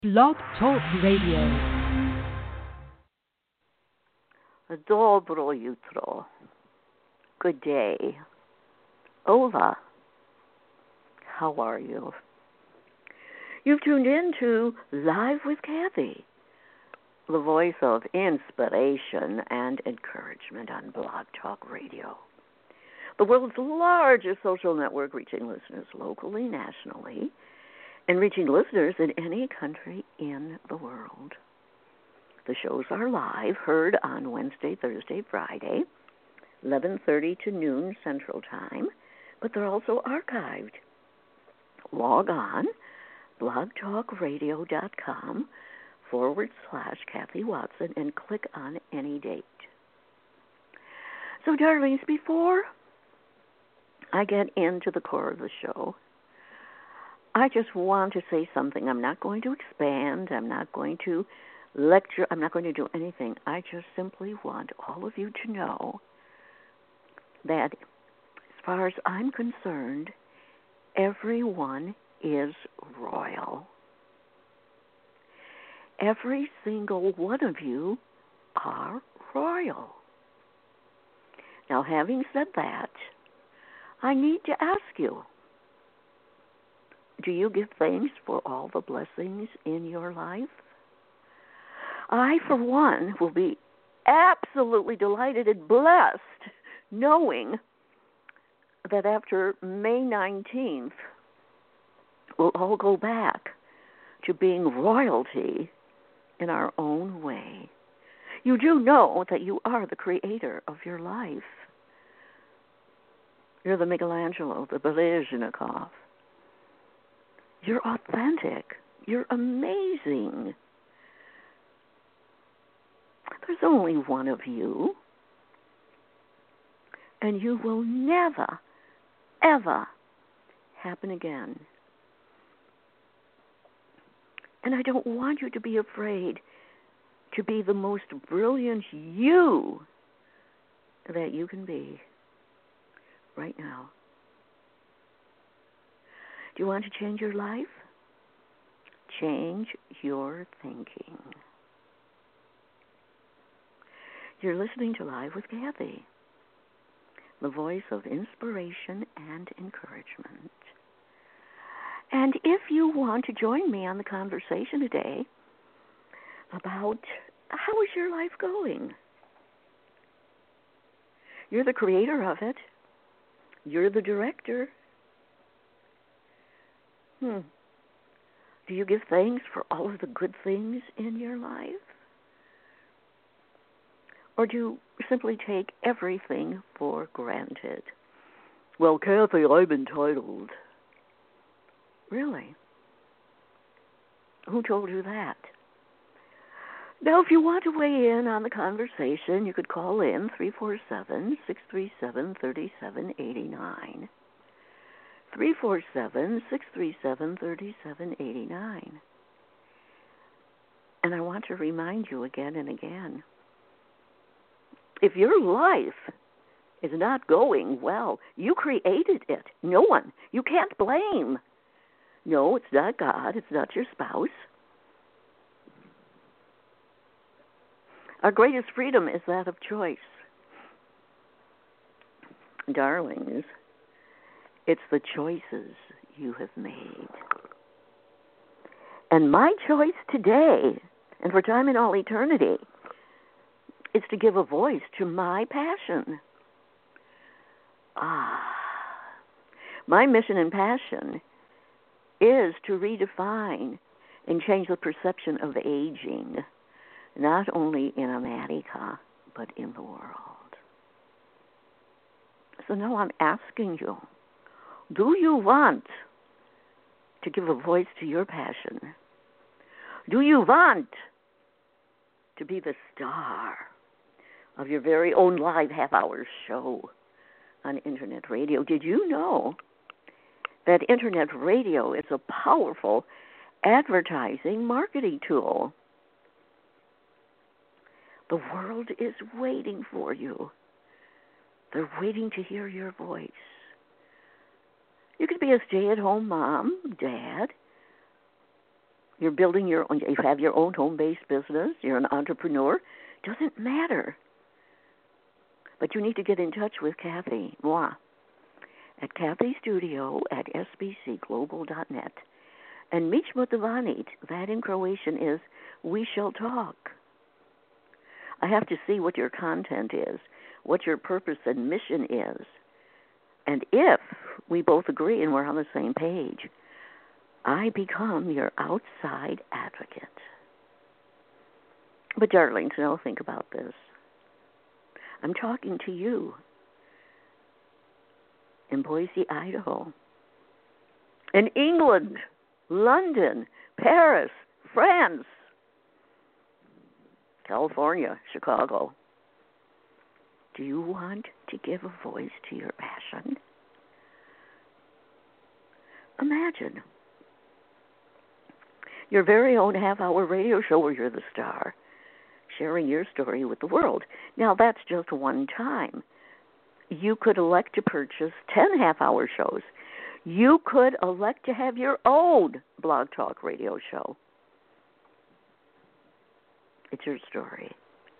Blog Talk Radio. Dobro jutro. Good day. Hola. How are you? You've tuned in to Live with Kathy, the voice of inspiration and encouragement on Blog Talk Radio, the world's largest social network, reaching listeners locally, nationally, and reaching listeners in any country in the world. The shows are live, heard on Wednesday, Thursday, Friday, 11:30 to noon Central Time, but they're also archived. Log on, blogtalkradio.com/Kathy Watson, and click on any date. So, darlings, before I get into the core of the show, I just want to say something. I'm not going to expand. I'm not going to lecture. I'm not going to do anything. I just simply want all of you to know that as far as I'm concerned, everyone is royal. Every single one of you are royal. Now, having said that, I need to ask you, do you give thanks for all the blessings in your life? I, for one, will be absolutely delighted and blessed knowing that after May 19th, we'll all go back to being royalty in our own way. You do know that you are the creator of your life. You're the Michelangelo, the Belezhnikov. You're authentic. You're amazing. There's only one of you. And you will never, ever happen again. And I don't want you to be afraid to be the most brilliant you that you can be right now. Do you want to change your life? Change your thinking. You're listening to Live with Kathy, the voice of inspiration and encouragement. And if you want to join me on the conversation today about how is your life going? You're the creator of it. You're the director. Do you give thanks for all of the good things in your life? Or do you simply take everything for granted? Well, Kathy, I'm entitled. Really? Who told you that? Now, if you want to weigh in on the conversation, you could call in 347-637-3789. 347-637-3789. And I want to remind you again and again, if your life is not going well, you created it. No one. You can't blame. No, it's not God. It's not your spouse. Our greatest freedom is that of choice. Darlings, it's the choices you have made. And my choice today, and for time and all eternity, is to give a voice to my passion. My mission and passion is to redefine and change the perception of aging, not only in America, but in the world. So now I'm asking you, do you want to give a voice to your passion? Do you want to be the star of your very own live half-hour show on Internet radio? Did you know that Internet radio is a powerful advertising marketing tool? The world is waiting for you. They're waiting to hear your voice. You could be a stay-at-home mom, dad. You're building your own, you have your own home-based business, you're an entrepreneur, doesn't matter. But you need to get in touch with Kathy, moi, at Kathy Studio at sbcglobal.net. And mi ćemo zvonit, that in Croatian is, we shall talk. I have to see what your content is, what your purpose and mission is. And if we both agree and we're on the same page, I become your outside advocate. But darlings, now think about this. I'm talking to you in Boise, Idaho, in England, London, Paris, France, California, Chicago. Do you want to give a voice to your passion? Imagine your very own half-hour radio show where you're the star, sharing your story with the world. Now, that's just one time. You could elect to purchase 10 half-hour shows. You could elect to have your own Blog Talk radio show. It's your story.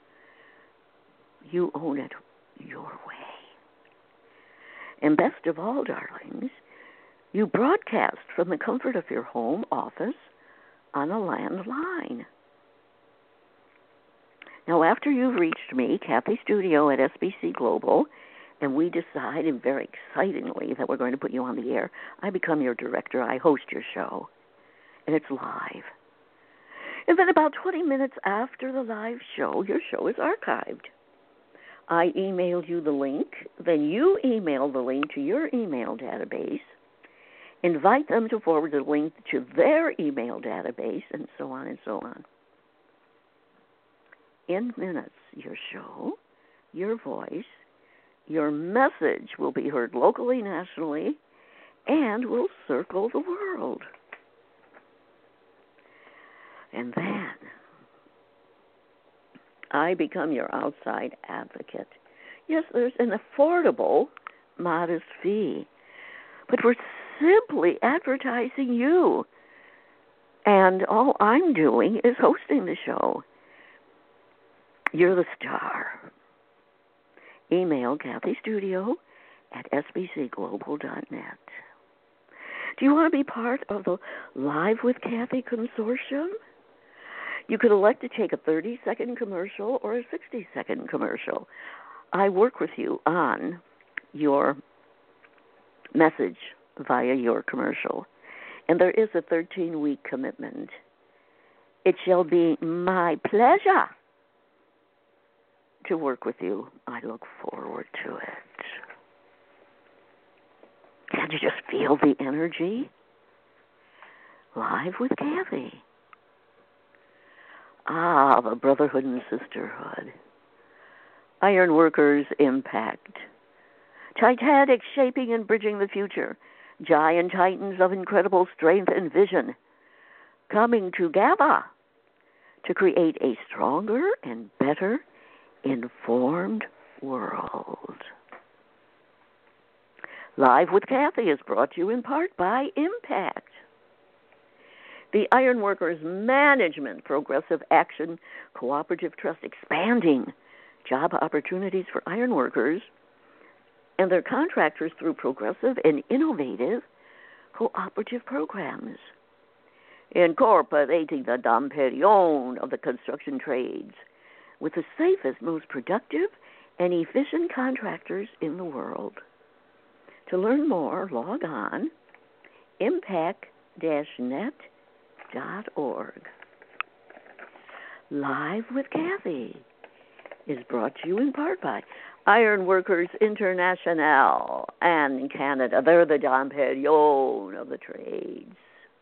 You own it your way. And best of all, darlings, you broadcast from the comfort of your home office on a landline. Now, after you've reached me, Kathy Studio at SBC Global, and we decide, and very excitingly, that we're going to put you on the air, I become your director. I host your show, and it's live. And then about 20 minutes after the live show, your show is archived. I email you the link, then you email the link to your email database, invite them to forward the link to their email database, and so on and so on. In minutes, your show, your voice, your message will be heard locally, nationally, and will circle the world. And then I become your outside advocate. Yes, there's an affordable, modest fee, but we're simply advertising you. And all I'm doing is hosting the show. You're the star. Email Kathy Studio at sbcglobal.net. Do you want to be part of the Live with Kathy consortium? You could elect to take a 30-second commercial or a 60-second commercial. I work with you on your message via your commercial. And there is a 13-week commitment. It shall be my pleasure to work with you. I look forward to it. Can't you just feel the energy? Live with Kathy. Ah, the brotherhood and sisterhood. Iron Workers Impact. Titanic shaping and bridging the future. Giant titans of incredible strength and vision coming together to create a stronger and better informed world. Live with Kathy is brought to you in part by Impact. The Ironworkers Management Progressive Action Cooperative Trust, expanding job opportunities for ironworkers and their contractors through progressive and innovative cooperative programs. Incorporating the Dom Perignon of the construction trades with the safest, most productive, and efficient contractors in the world. To learn more, log on impact-net.org. Live with Kathy is brought to you in part by Ironworkers International and Canada. They're the Dom Perignon of the trades.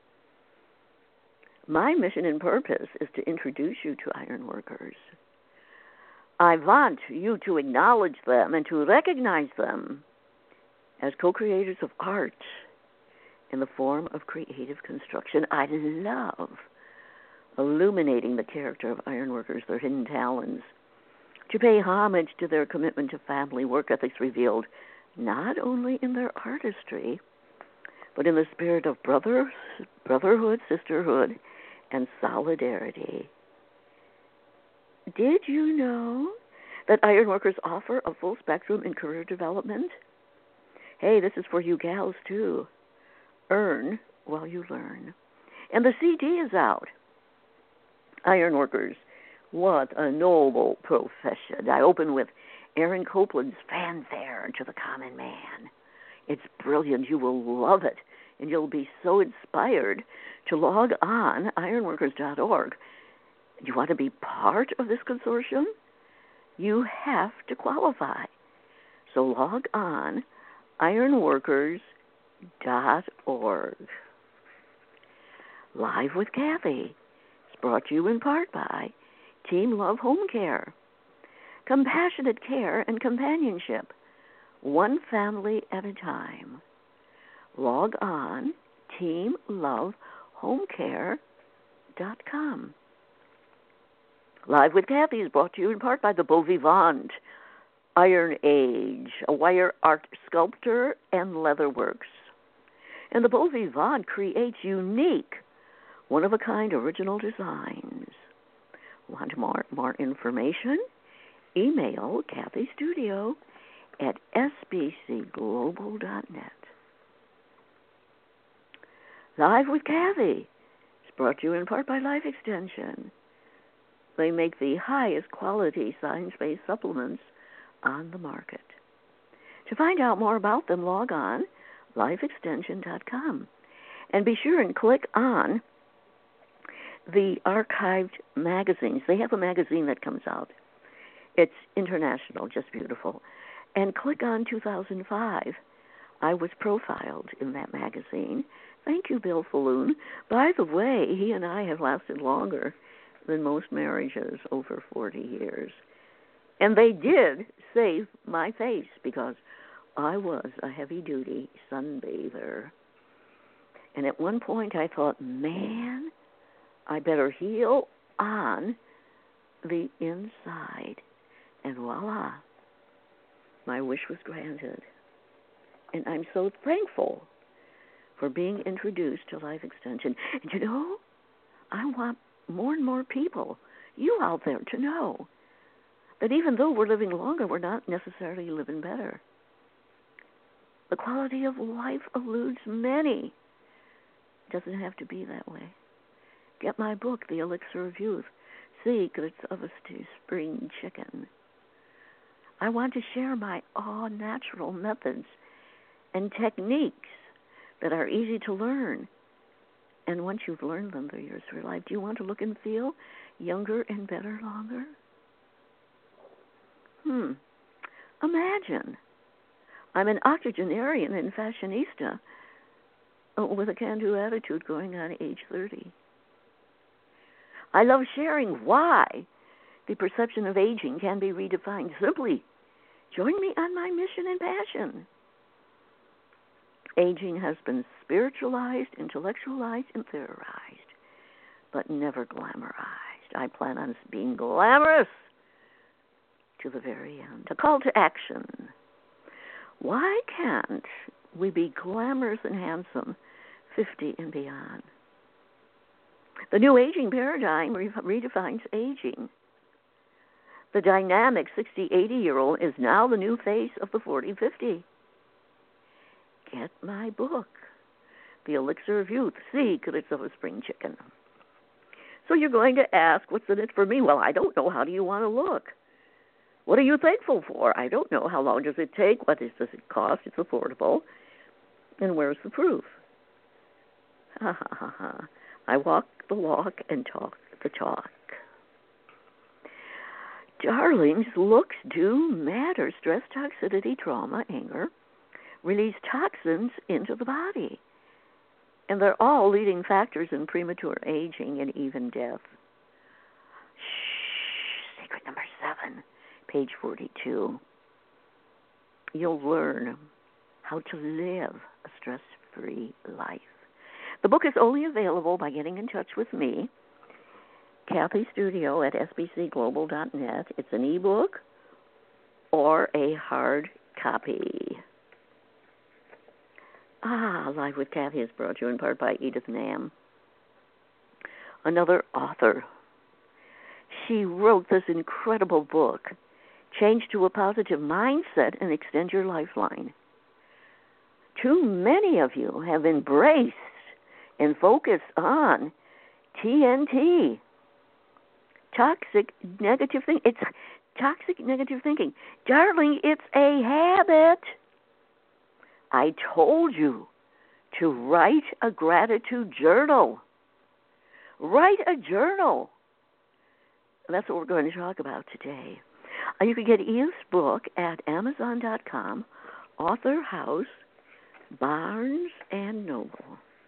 My mission and purpose is to introduce you to ironworkers. I want you to acknowledge them and to recognize them as co-creators of art in the form of creative construction. I love illuminating the character of ironworkers, their hidden talents, to pay homage to their commitment to family work ethics revealed not only in their artistry, but in the spirit of brotherhood, sisterhood, and solidarity. Did you know that ironworkers offer a full spectrum in career development? Hey, this is for you gals too. Earn while you learn. And the CD is out. Ironworkers, what a noble profession. I open with Aaron Copland's Fanfare to the Common Man. It's brilliant. You will love it. And you'll be so inspired to log on ironworkers.org. You want to be part of this consortium? You have to qualify. So log on ironworkers.org. Live with Kathy. It's brought to you in part by Team Love Home Care. Compassionate care and companionship, one family at a time. Log on teamlovehomecare.com. Live with Kathy is brought to you in part by the Beau Vivant, Iron Age, a wire art sculptor and leatherworks. And the Beau Vivant creates unique, one-of-a-kind original designs. Want more information? Email Kathy Studio at sbcglobal.net. Live with Kathy is brought to you in part by Life Extension. They make the highest quality science-based supplements on the market. To find out more about them, log on lifeextension.com. And be sure and click on the archived magazines. They have a magazine that comes out. It's international, just beautiful. And click on 2005. I was profiled in that magazine. Thank you, Bill Falloon. By the way, he and I have lasted longer than most marriages, over 40 years. And they did save my face because I was a heavy-duty sunbather. And at one point I thought, man, I better heal on the inside. And voila, my wish was granted. And I'm so thankful for being introduced to Life Extension. And you know, I want more and more people, you out there, to know that even though we're living longer, we're not necessarily living better. The quality of life eludes many. It doesn't have to be that way. Get my book, The Elixir of Youth, Secrets of a Spring Chicken. I want to share my all-natural methods and techniques that are easy to learn. And once you've learned them, they're yours for life. Do you want to look and feel younger and better longer? Imagine I'm an octogenarian and fashionista with a can-do attitude going on age 30. I love sharing why the perception of aging can be redefined. Simply join me on my mission and passion. Aging has been spiritualized, intellectualized, and theorized, but never glamorized. I plan on being glamorous to the very end. A call to action. Why can't we be glamorous and handsome 50 and beyond? The new aging paradigm redefines aging. The dynamic 60, 80-year-old is now the new face of the 40, 50. Get my book, The Elixir of Youth, Secrets of a Spring Chicken. So you're going to ask, what's in it for me? Well, I don't know. How do you want to look? What are you thankful for? I don't know. How long does it take? What does it cost? It's affordable. And where's the proof? Ha, ha, ha, ha. I walk the walk and talk the talk. Darlings, looks do matter. Stress, toxicity, trauma, anger release toxins into the body. And they're all leading factors in premature aging and even death. Secret number 7, page 42. You'll learn how to live a stress-free life. The book is only available by getting in touch with me, Kathy Studio at sbcglobal.net. It's an ebook or a hard copy. Live with Kathy is brought to you in part by Edith Nam. another author. She wrote this incredible book, Change to a Positive Mindset and Extend Your Lifeline. Too many of you have embraced and focused on TNT, toxic negative thinking. It's toxic negative thinking. Darling, it's a habit. I told you to write a gratitude journal. Write a journal. That's what we're going to talk about today. You can get Eve's book at Amazon.com, Author House, Barnes and Noble.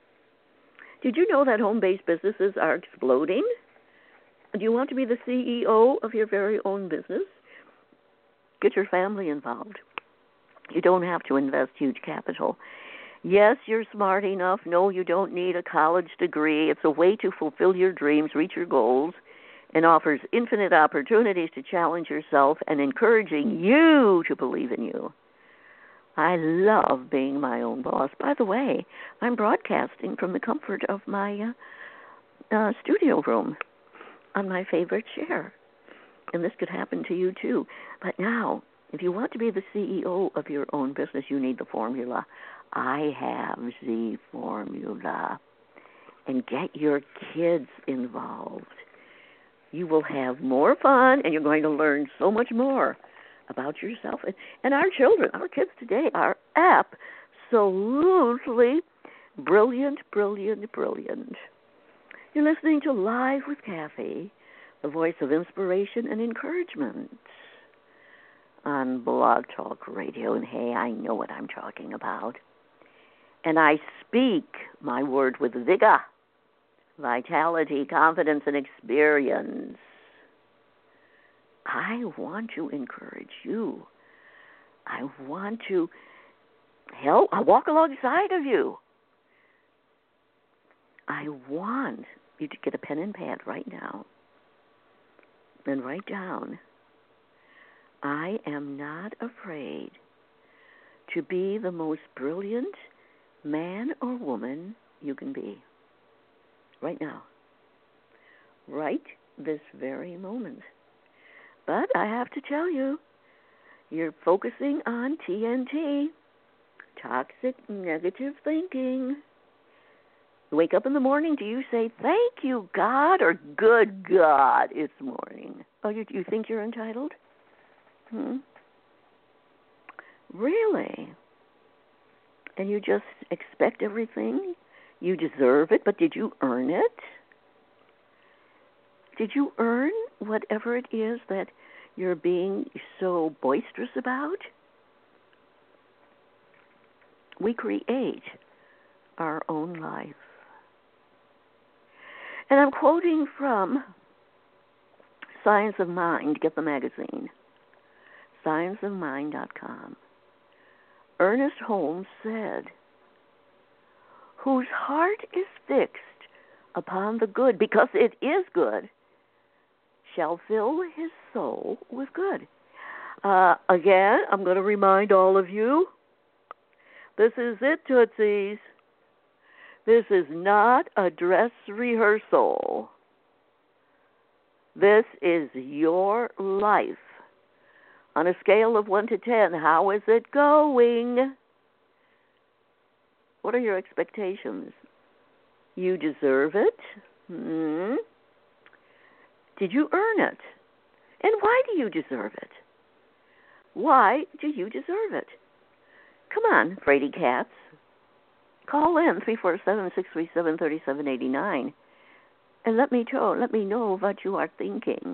Did you know that home-based businesses are exploding? Do you want to be the CEO of your very own business? Get your family involved. You don't have to invest huge capital. Yes, you're smart enough. No, you don't need a college degree. It's a way to fulfill your dreams, reach your goals, and offers infinite opportunities to challenge yourself and encouraging you to believe in you. I love being my own boss. By the way, I'm broadcasting from the comfort of my studio room on my favorite chair. And this could happen to you too. But now, if you want to be the CEO of your own business, you need the formula. I have the formula. And get your kids involved. You will have more fun, and you're going to learn so much more about yourself. And our children, our kids today are absolutely brilliant, brilliant, brilliant. You're listening to Live with Kathy, the voice of inspiration and encouragement on Blog Talk Radio. And hey, I know what I'm talking about. And I speak my word with vigor, vitality, confidence, and experience. I want to encourage you. I want to help. I walk alongside of you. I want you to get a pen and pad right now and write down, I am not afraid to be the most brilliant man or woman you can be. Right now. Right this very moment. But I have to tell you, you're focusing on TNT, toxic negative thinking. You wake up in the morning, do you say, thank you, God, or good God, it's morning? Oh, you think you're entitled? Really? And you just expect everything? You deserve it, but did you earn it? Did you earn whatever it is that you're being so boisterous about? We create our own life. And I'm quoting from Science of Mind, get the magazine, scienceofmind.com. Ernest Holmes said, whose heart is fixed upon the good, because it is good, shall fill his soul with good. Again, I'm going to remind all of you, this is it, Tootsies. This is not a dress rehearsal. This is your life. On a scale of 1 to 10, how is it going? What are your expectations? You deserve it? Did you earn it? And why do you deserve it? Why do you deserve it? Come on, Frady Cats. Call in 347-637-3789 and let me know what you are thinking.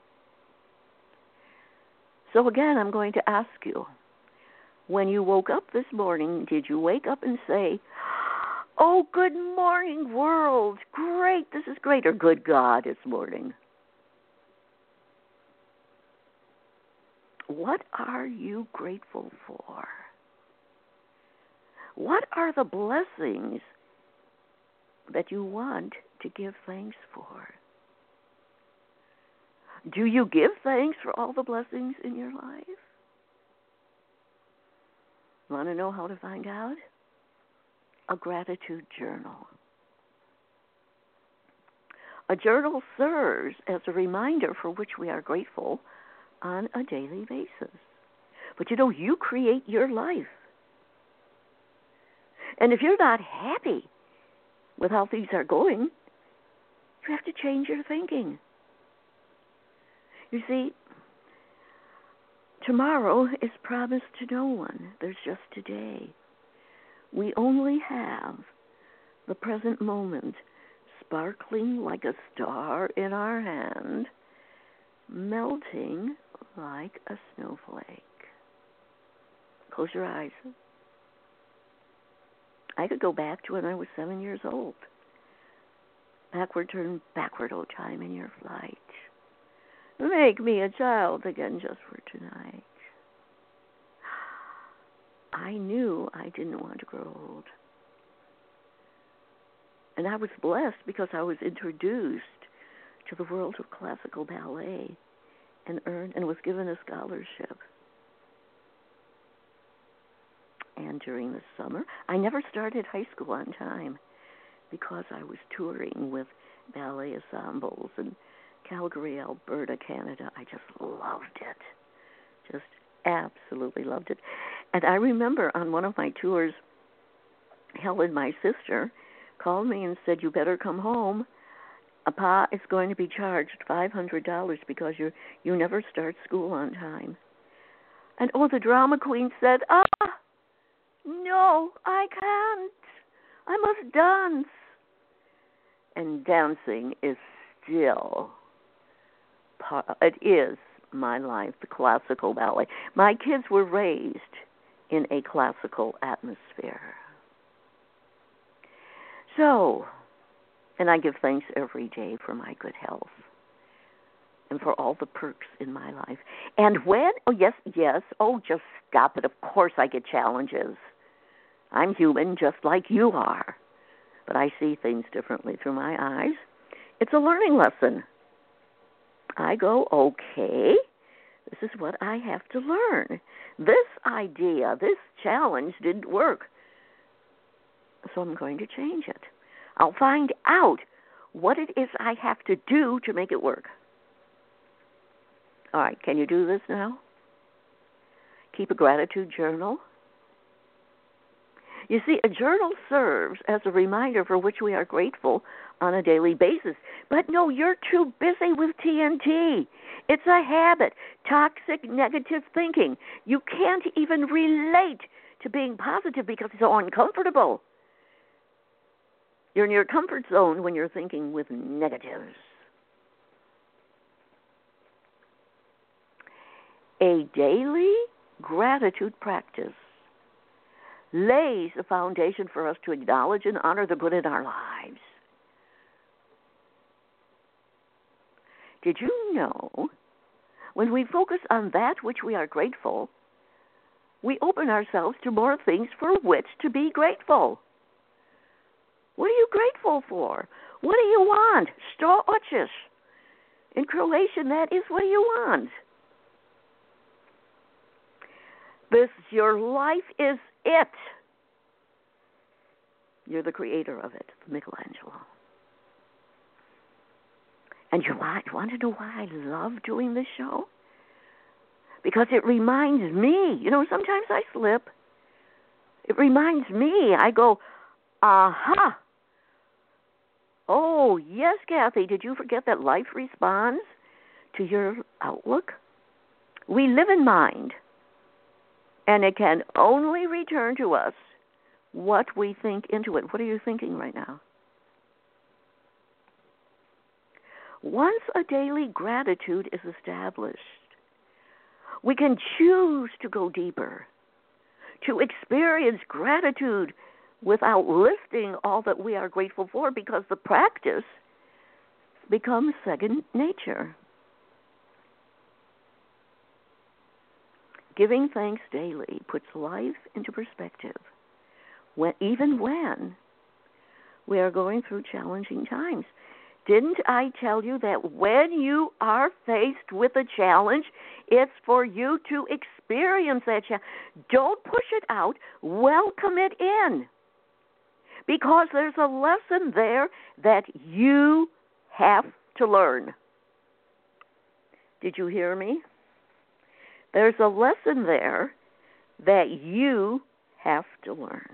So again, I'm going to ask you, when you woke up this morning, did you wake up and say, oh, good morning, world, great, this is great, or good God, it's morning? What are you grateful for? What are the blessings that you want to give thanks for? Do you give thanks for all the blessings in your life? Want to know how to find out? A gratitude journal. A journal serves as a reminder for which we are grateful on a daily basis. But you create your life. And if you're not happy with how things are going, you have to change your thinking. You see, tomorrow is promised to no one. There's just today. We only have the present moment, sparkling like a star in our hand, melting like a snowflake. Close your eyes. I could go back to when I was 7 years old. Backward, turn backward, O time in your flight. Make me a child again just for tonight. I knew I didn't want to grow old. And I was blessed because I was introduced to the world of classical ballet and was given a scholarship. And during the summer, I never started high school on time because I was touring with ballet ensembles in Calgary, Alberta, Canada. I just loved it. Just absolutely loved it. And I remember on one of my tours, Helen, my sister, called me and said, "You better come home. Pa is going to be charged $500 because you never start school on time." And the drama queen said, "No, I can't. I must dance." And dancing is still it is my life, the classical ballet. My kids were raised in a classical atmosphere. So, and I give thanks every day for my good health and for all the perks in my life. And when, just stop it. Of course I get challenges. I'm human just like you are. But I see things differently through my eyes. It's a learning lesson. I go, okay, this is what I have to learn. This idea, this challenge didn't work. So I'm going to change it. I'll find out what it is I have to do to make it work. All right, can you do this now? Keep a gratitude journal. You see, a journal serves as a reminder for which we are grateful on a daily basis. But no, you're too busy with TNT. It's a habit, toxic, negative thinking. You can't even relate to being positive because it's so uncomfortable. You're in your comfort zone when you're thinking with negatives. A daily gratitude practice lays a foundation for us to acknowledge and honor the good in our lives. Did you know when we focus on that which we are grateful, we open ourselves to more things for which to be grateful? What are you grateful for? What do you want? Sto hoćeš. In Croatian, that is, what do you want? Your life is it. You're the creator of it, Michelangelo. And you want to know why I love doing this show? Because it reminds me, sometimes I slip. It reminds me, I go, aha. Oh, yes, Kathy, did you forget that life responds to your outlook? We live in mind. And it can only return to us what we think into it. What are you thinking right now? Once a daily gratitude is established, we can choose to go deeper, to experience gratitude without listing all that we are grateful for, because the practice becomes second nature. Giving thanks daily puts life into perspective, even when we are going through challenging times. Didn't I tell you that when you are faced with a challenge, it's for you to experience that challenge? Don't push it out. Welcome it in. Because there's a lesson there that you have to learn. Did you hear me? There's a lesson there that you have to learn.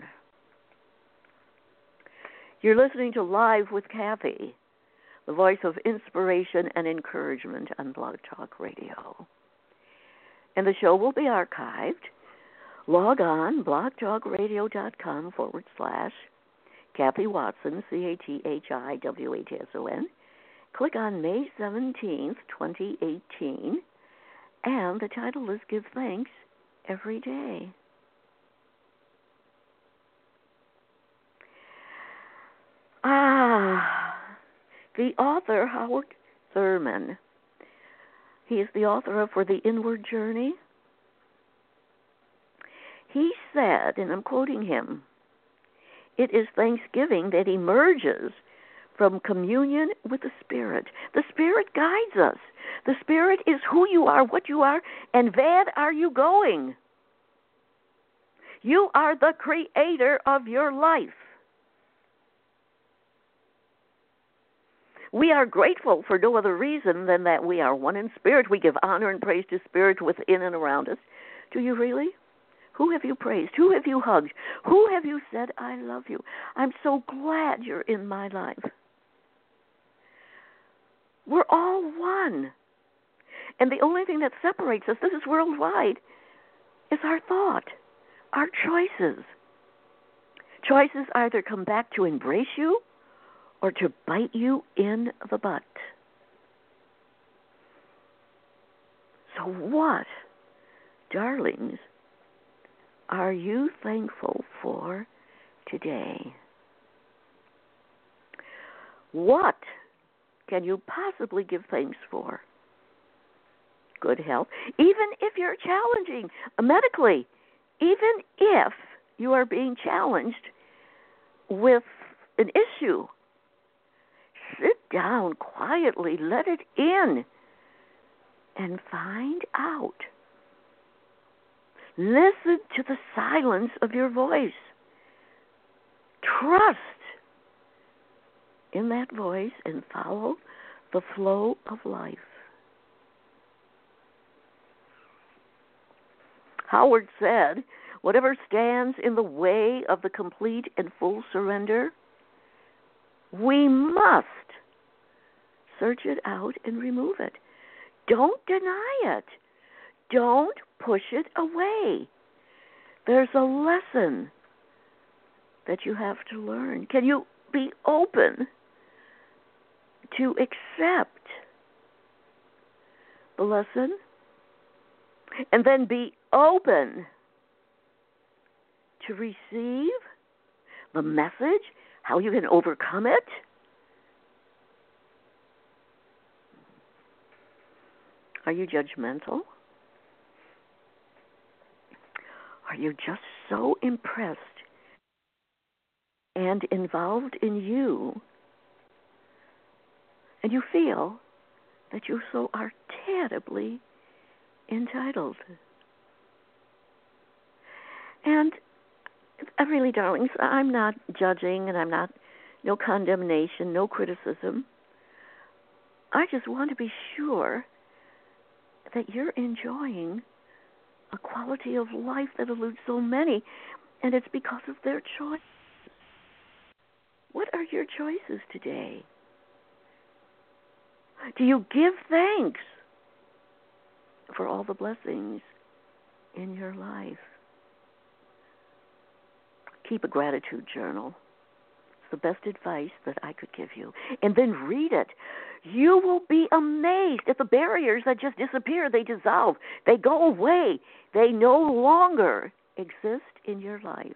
You're listening to Live with Kathy, the voice of inspiration and encouragement on Blog Talk Radio. And the show will be archived. Log on, blogtalkradio.com/Kathy Watson, CathyWatson. Click on May 17th, 2018, and the title is Give Thanks Every Day. The author, Howard Thurman, he is the author of For the Inward Journey. He said, and I'm quoting him, "It is thanksgiving that emerges from communion with the Spirit. The Spirit guides us. The Spirit is who you are, what you are, and where are you going? You are the creator of your life. We are grateful for no other reason than that we are one in spirit. We give honor and praise to Spirit within and around us." Do you really? Who have you praised? Who have you hugged? Who have you said, "I love you. I'm so glad you're in my life"? We're all one. And the only thing that separates us, this is worldwide, is our thought, our choices. Choices either come back to embrace you or to bite you in the butt. So what, darlings, are you thankful for today? What can you possibly give thanks for? Good health. Even if you're challenging medically, even if you are being challenged with an issue, sit down quietly, let it in, and find out. Listen to the silence of your voice. Trust in that voice and follow the flow of life. Howard said, whatever stands in the way of the complete and full surrender, we must search it out and remove it. Don't deny it. Don't push it away. There's a lesson that you have to learn. Can you be open to accept the lesson and then be open to receive the message, how you can overcome it? Are you judgmental? Are you just so impressed and involved in you, and you feel that you so are terribly entitled? And really, darlings, I'm not judging, and I'm not, no condemnation, no criticism. I just want to be sure that you're enjoying a quality of life that eludes so many, and it's because of their choices. What are your choices today? Do you give thanks for all the blessings in your life? Keep a gratitude journal. It's the best advice that I could give you. And then read it. You will be amazed at the barriers that just disappear. They dissolve. They go away. They no longer exist in your life.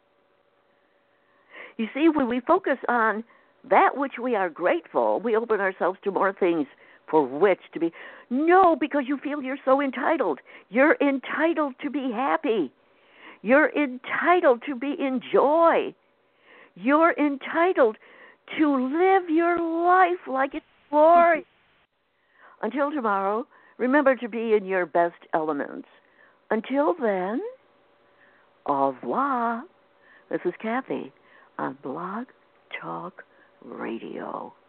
You see, when we focus on that which we are grateful, we open ourselves to more things for which to be. No, because you feel you're so entitled. You're entitled to be happy. You're entitled to be in joy. You're entitled to live your life like it's glorious. Until tomorrow, remember to be in your best elements. Until then, au revoir. This is Kathy on Blog Talk Radio.